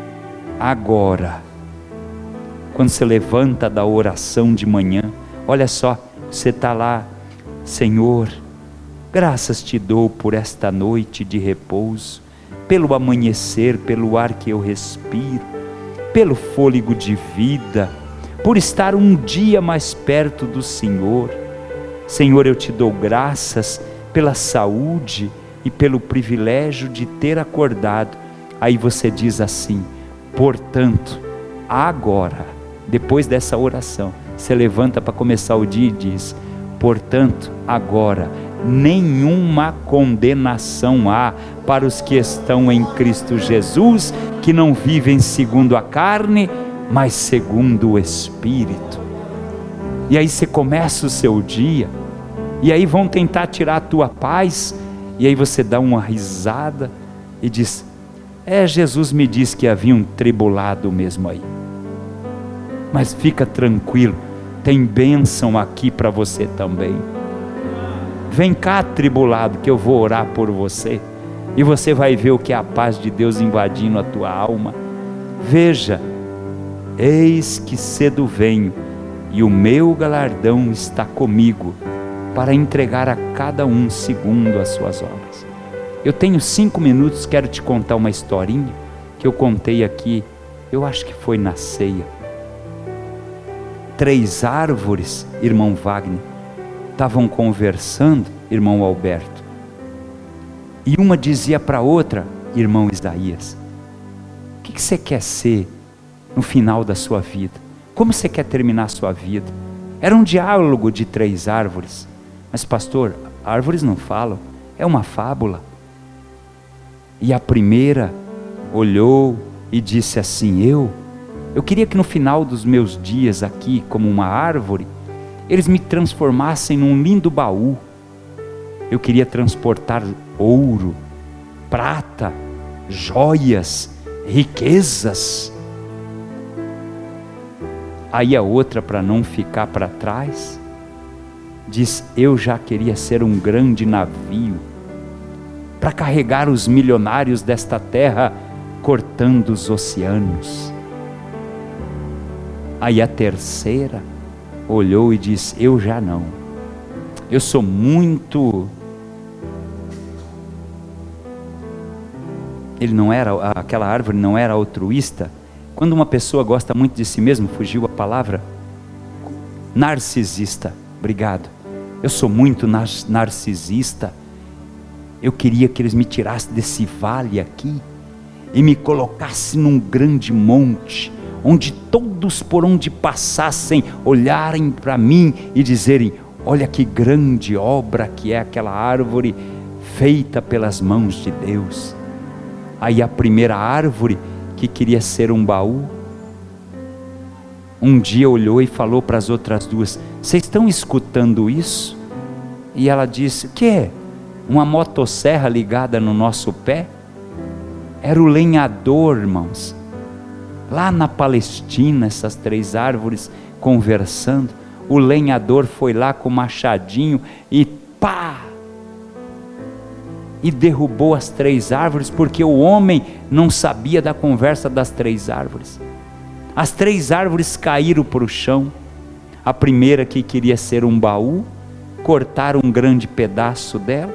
agora. Quando você levanta da oração de manhã, olha só, você está lá: Senhor, graças te dou por esta noite de repouso, pelo amanhecer, pelo ar que eu respiro, pelo fôlego de vida, por estar um dia mais perto do Senhor. Senhor, eu te dou graças pela saúde e pelo privilégio de ter acordado. Aí você diz assim: portanto, agora, depois dessa oração, você levanta para começar o dia e diz: portanto, agora, nenhuma condenação há para os que estão em Cristo Jesus, que não vivem segundo a carne, mas segundo o Espírito. E aí você começa o seu dia, e aí vão tentar tirar a tua paz, E aí você dá uma risada e diz: Jesus me disse que havia um tribulado mesmo aí. Mas fica tranquilo, tem bênção aqui para você também. Vem cá, tribulado, que eu vou orar por você. E você vai ver o que é a paz de Deus invadindo a tua alma. Veja, eis que cedo venho, e o meu galardão está comigo, para entregar a cada um segundo as suas obras. Eu tenho 5 minutos, quero te contar uma historinha, que eu contei aqui, eu acho que foi na ceia. 3 árvores, irmão Wagner, estavam conversando, irmão Alberto, e uma dizia para a outra: irmão Isaías, o que você quer ser no final da sua vida? Como você quer terminar a sua vida? Era um diálogo de 3 árvores. Mas pastor, árvores não falam, é uma fábula. E a primeira olhou e disse assim: eu queria que no final dos meus dias aqui, como uma árvore, eles me transformassem num lindo baú. Eu queria transportar ouro, prata, joias, riquezas. Aí a outra, para não ficar para trás, diz: eu já queria ser um grande navio, para carregar os milionários desta terra, cortando os oceanos. Aí a terceira olhou e disse: eu já não, eu sou muito... aquela árvore não era altruísta. Quando uma pessoa gosta muito de si mesmo, fugiu a palavra, narcisista, obrigado. Eu sou muito narcisista. Eu queria que eles me tirassem desse vale aqui e me colocassem num grande monte, onde todos por onde passassem olharem para mim e dizerem: olha que grande obra que é aquela árvore feita pelas mãos de Deus. Aí a primeira árvore, que queria ser um baú, um dia olhou e falou para as outras 2: vocês estão escutando isso? E ela disse: o que? Uma motosserra ligada no nosso pé? Era o lenhador, irmãos, lá na Palestina. Essas 3 árvores conversando, o lenhador foi lá com o machadinho e pá! E derrubou as 3 árvores, porque o homem não sabia da conversa das 3 árvores. As 3 árvores caíram para o chão. A primeira, que queria ser um baú, cortaram um grande pedaço dela,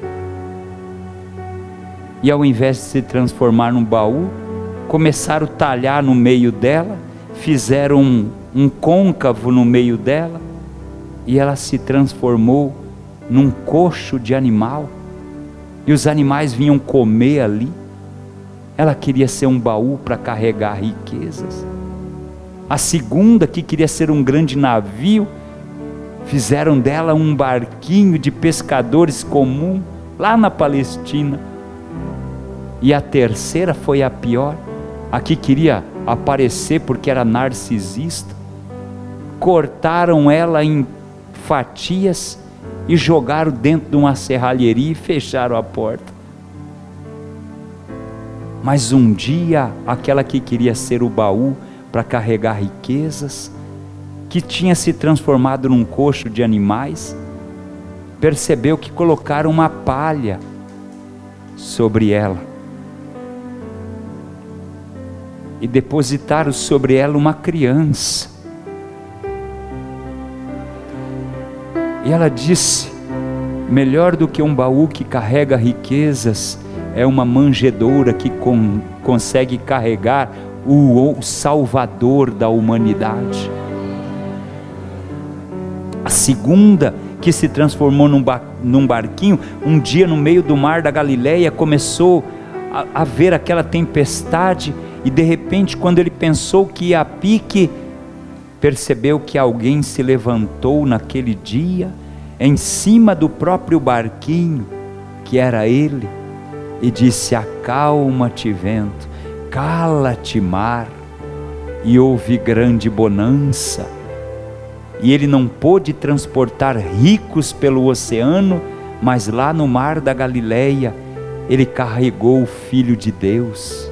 e ao invés de se transformar num baú, começaram a talhar no meio dela, fizeram um côncavo no meio dela, e ela se transformou num coxo de animal, e os animais vinham comer ali. Ela queria ser um baú para carregar riquezas. A segunda, que queria ser um grande navio, fizeram dela um barquinho de pescadores comum, lá na Palestina. E a terceira foi a pior, a que queria aparecer porque era narcisista. Cortaram ela em fatias e jogaram dentro de uma serralheria e fecharam a porta. Mas um dia, aquela que queria ser o baú para carregar riquezas, que tinha se transformado num coxo de animais, percebeu que colocaram uma palha sobre ela e depositaram sobre ela uma criança. E ela disse: melhor do que um baú que carrega riquezas é uma manjedoura que consegue carregar o Salvador da humanidade. A segunda, que se transformou num barquinho, um dia no meio do mar da Galileia, começou a ver aquela tempestade, e de repente, quando ele pensou que ia a pique, percebeu que alguém se levantou naquele dia, em cima do próprio barquinho, que era ele, e disse: acalma-te vento, cala-te mar. E houve grande bonança. E ele não pôde transportar ricos pelo oceano, mas lá no mar da Galileia, ele carregou o Filho de Deus.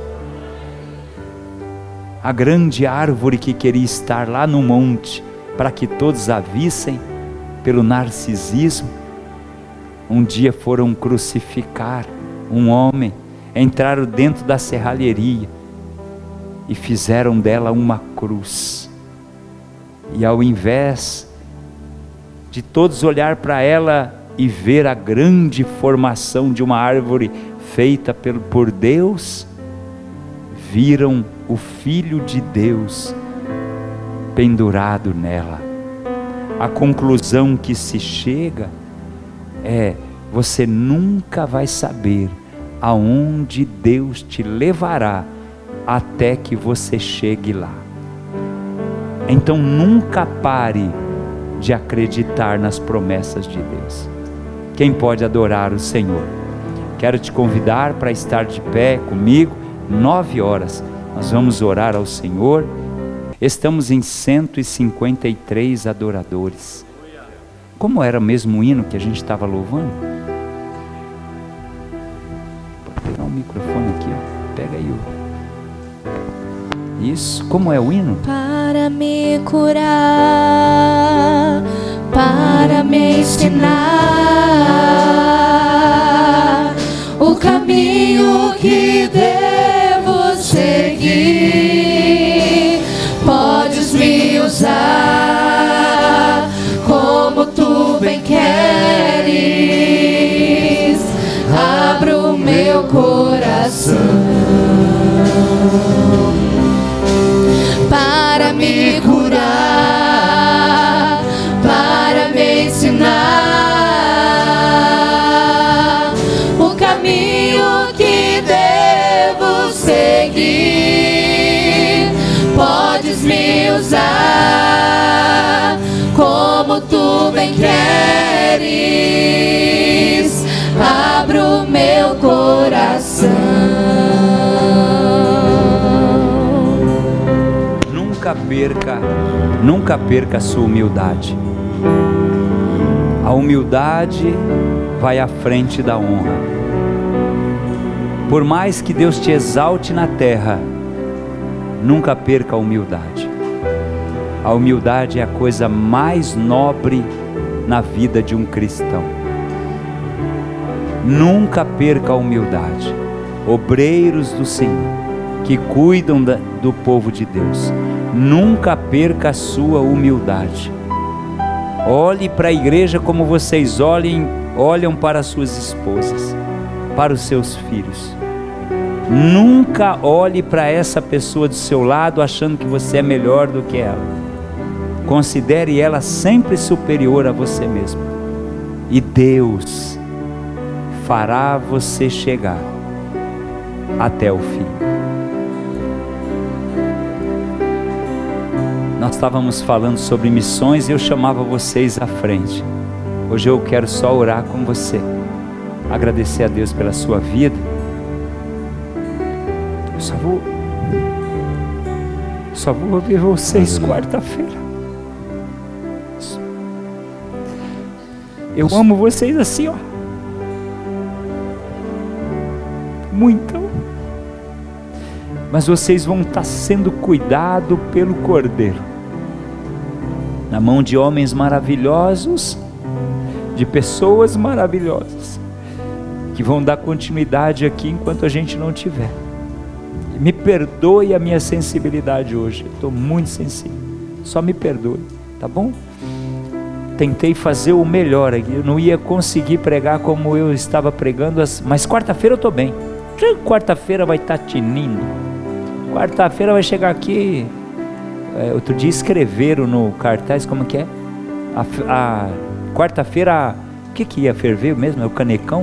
A grande árvore que queria estar lá no monte, para que todos a vissem, pelo narcisismo, um dia foram crucificar um homem, entraram dentro da serralheria e fizeram dela uma cruz. E ao invés de todos olhar para ela e ver a grande formação de uma árvore feita por Deus, viram o Filho de Deus pendurado nela. A conclusão que se chega é: você nunca vai saber aonde Deus te levará até que você chegue lá. Então nunca pare de acreditar nas promessas de Deus. Quem pode adorar o Senhor? Quero te convidar para estar de pé comigo. 9 horas nós vamos orar ao Senhor. Estamos em 153 adoradores. Como era mesmo o hino que a gente estava louvando? Vou pegar um microfone aqui, ó. Pega aí o... Isso, como é o hino? Para me curar, para me ensinar o caminho que devo seguir. Podes me usar como tu bem queres. Abro meu coração para me curar, para me ensinar o caminho que devo seguir. Podes me usar como tu bem queres. Abro meu coração. Nunca perca a sua humildade. A humildade vai à frente da honra. Por mais que Deus te exalte na terra, nunca perca a humildade. A humildade é a coisa mais nobre na vida de um cristão. Nunca perca a humildade. Obreiros do Senhor, que cuidam do povo de Deus, nunca perca a sua humildade. Olhe para a igreja como vocês olham para suas esposas, para os seus filhos. Nunca olhe para essa pessoa do seu lado achando que você é melhor do que ela. Considere ela sempre superior a você mesmo. E Deus fará você chegar até o fim. Nós estávamos falando sobre missões e eu chamava vocês à frente. Hoje eu quero só orar com você, agradecer a Deus pela sua vida. Eu só vou ver vocês quarta-feira. Eu amo vocês assim, ó, muito. Mas vocês vão estar sendo cuidados pelo Cordeiro, na mão de homens maravilhosos, de pessoas maravilhosas, que vão dar continuidade aqui enquanto a gente não tiver. Me perdoe a minha sensibilidade hoje, eu estou muito sensível, só me perdoe, tá bom? Tentei fazer o melhor aqui, eu não ia conseguir pregar como eu estava pregando, mas quarta-feira eu estou bem. Quarta-feira vai estar tinindo, quarta-feira vai chegar aqui. Outro dia escreveram no cartaz, como que é? A quarta-feira, o que ia ferver mesmo? É o canecão?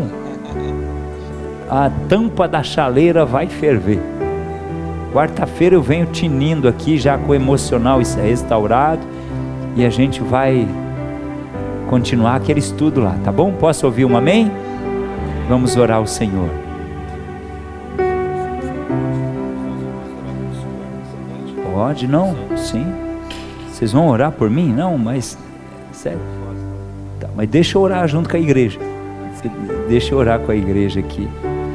A tampa da chaleira vai ferver. Quarta-feira eu venho tinindo aqui, já com o emocional restaurado, e a gente vai continuar aquele estudo lá, tá bom? Posso ouvir um amém? Vamos orar ao Senhor. Pode, não? Sim. Vocês vão orar por mim? Não, mas sério. Tá, mas deixa eu orar junto com a igreja. Deixa eu orar com a igreja aqui.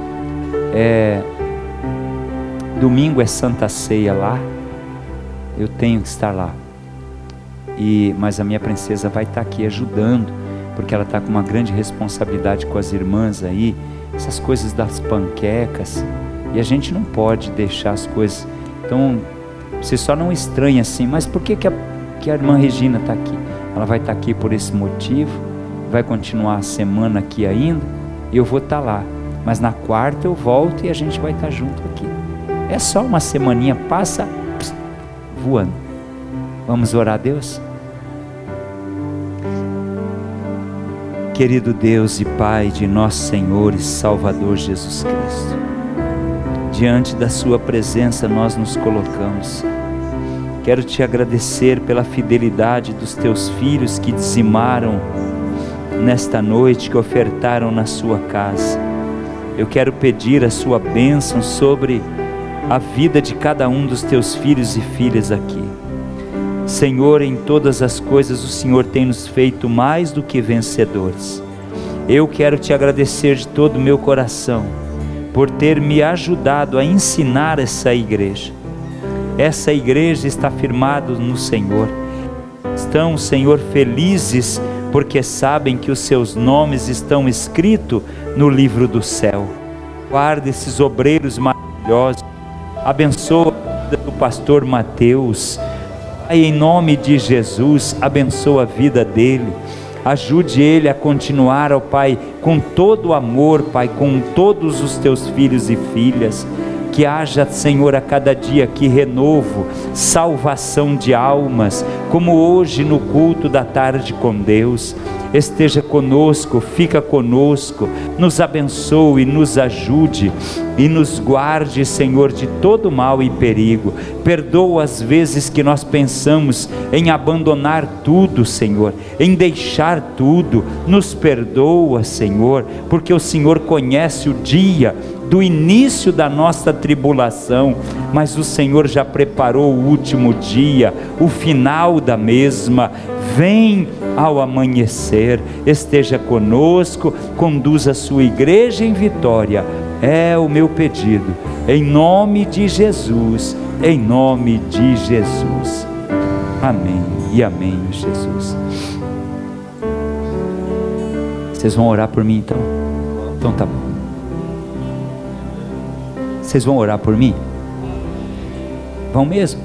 Domingo é Santa Ceia lá. Eu tenho que estar lá. Mas a minha princesa vai estar aqui ajudando, porque ela está com uma grande responsabilidade com as irmãs aí, essas coisas das panquecas, e a gente não pode deixar as coisas. Então, você só não estranha assim, mas por que a irmã Regina está aqui? Ela vai estar aqui por esse motivo, vai continuar a semana aqui ainda, e eu vou estar lá. Mas na quarta eu volto e a gente vai estar junto aqui. É só uma semaninha, passa voando. Vamos orar a Deus? Querido Deus e Pai de nosso Senhor e Salvador Jesus Cristo, diante da sua presença nós nos colocamos. Quero te agradecer pela fidelidade dos teus filhos que dizimaram nesta noite, que ofertaram na sua casa. Eu quero pedir a sua bênção sobre a vida de cada um dos teus filhos e filhas aqui. Senhor, em todas as coisas o Senhor tem nos feito mais do que vencedores. Eu quero te agradecer de todo o meu coração por ter me ajudado a ensinar essa igreja. Essa igreja está firmada no Senhor. Estão, Senhor, felizes porque sabem que os seus nomes estão escritos no livro do céu. Guarda esses obreiros maravilhosos. Abençoa a vida do pastor Mateus. Pai, em nome de Jesus, abençoa a vida dele. Ajude ele a continuar, ó Pai, com todo o amor, Pai, com todos os teus filhos e filhas. Que haja, Senhor, a cada dia aqui renovo, salvação de almas, como hoje no culto da tarde com Deus. Esteja conosco, fica conosco, nos abençoe, nos ajude e nos guarde, Senhor, de todo mal e perigo. Perdoa as vezes que nós pensamos em abandonar tudo, Senhor, em deixar tudo. Nos perdoa, Senhor, porque o Senhor conhece o dia do início da nossa tribulação, mas o Senhor já preparou o último dia, o final da mesma. Vem ao amanhecer, esteja conosco, conduza a sua igreja em vitória. É o meu pedido, em nome de Jesus, em nome de Jesus. Amém e amém, Jesus. Vocês vão orar por mim então? Então tá bom. Vocês vão orar por mim? Vão mesmo?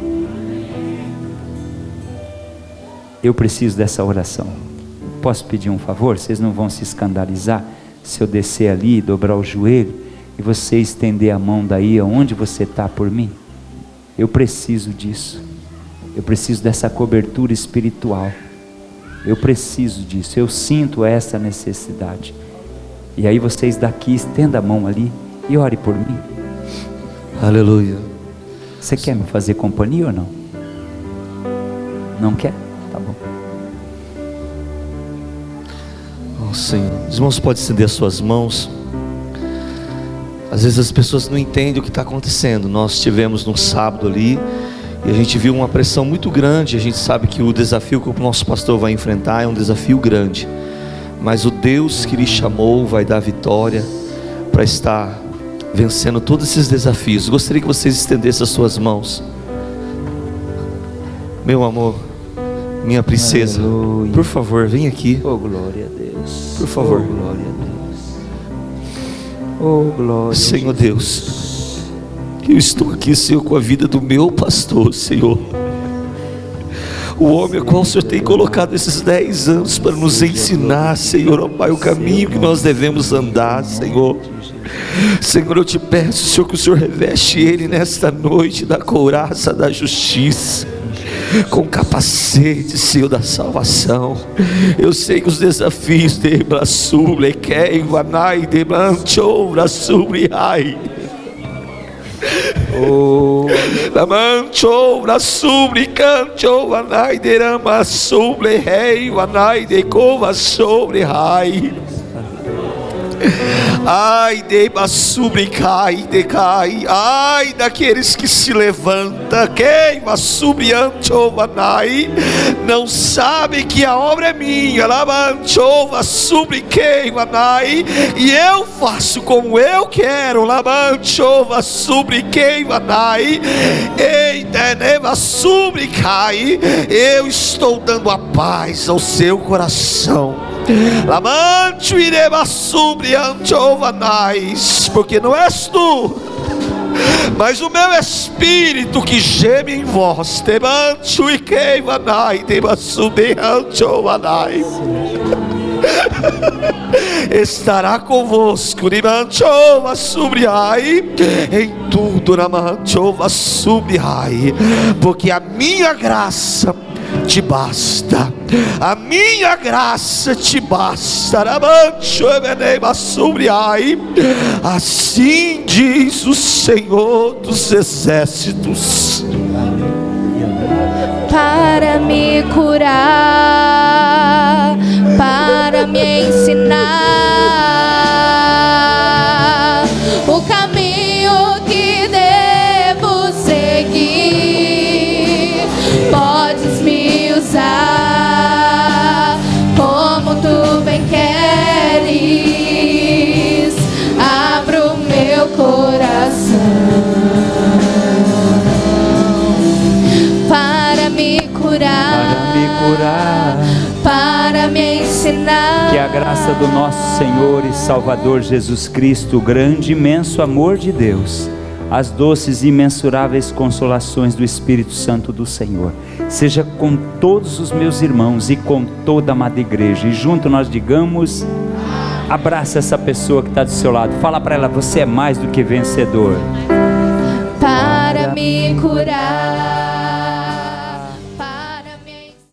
Eu preciso dessa oração. Posso pedir um favor? Vocês não vão se escandalizar se eu descer ali, dobrar o joelho e você estender a mão daí aonde você está por mim? Eu preciso disso. Eu preciso dessa cobertura espiritual. Eu preciso disso. Eu sinto essa necessidade. E aí vocês daqui estendam a mão ali e ore por mim. Aleluia. Você quer me fazer companhia ou não? Não quer? Tá bom. Oh, Senhor. Os irmãos podem estender as suas mãos. Às vezes as pessoas não entendem o que está acontecendo. Nós estivemos num sábado ali e a gente viu uma pressão muito grande. A gente sabe que o desafio que o nosso pastor vai enfrentar é um desafio grande, mas o Deus que lhe chamou vai dar vitória para estar vencendo todos esses desafios. Gostaria que vocês estendessem as suas mãos. Meu amor, minha princesa, aleluia. Por favor, vem aqui. Oh, glória a Deus. Por favor. Oh, glória a Deus. Oh, glória. Senhor Deus, eu estou aqui, Senhor, com a vida do meu pastor, Senhor. O homem ao qual o Senhor tem colocado esses 10 anos para nos ensinar, Senhor, ó Pai, o caminho que nós devemos andar, Senhor. Senhor, eu te peço, Senhor, que o Senhor reveste ele nesta noite da couraça da justiça, com capacete, Senhor, da salvação. Eu sei que os desafios de Brasuble, Keivanai, de Manchoura, Subriai, Manchoura, Subri, Cancho, Vanai, de Rama, Suble, Rei, Vanai, de Cova, Sobre, Rai. Ai, deba subricai, decai. Ai, daqueles que se levanta, queima subriantovanai, não sabem que a obra é minha, lamantova subriqueivanai, e eu faço como eu quero, lamantova subriqueivanai, eideneva subricai. Eu estou dando a paz ao seu coração. Lamante ireba subriantovanais, porque não és tu, mas o meu espírito que geme em vós. Temancho e queivanai, temansubiantovanai, estará convosco, Nimanchova subriai, em tudo, Namanchova subriai, porque a minha graça te basta, a minha graça te basta. Assim diz o Senhor dos Exércitos. Para me curar, para me ensinar o caminho que devo seguir. Podes me usar como tu bem queres. Abro meu coração para me curar, para me ensinar. Que a graça do nosso Senhor e Salvador Jesus Cristo, o grande e imenso amor de Deus, as doces e imensuráveis consolações do Espírito Santo do Senhor, seja com todos os meus irmãos e com toda a amada igreja. E junto nós digamos: abraça essa pessoa que está do seu lado, fala para ela: você é mais do que vencedor. Para me curar,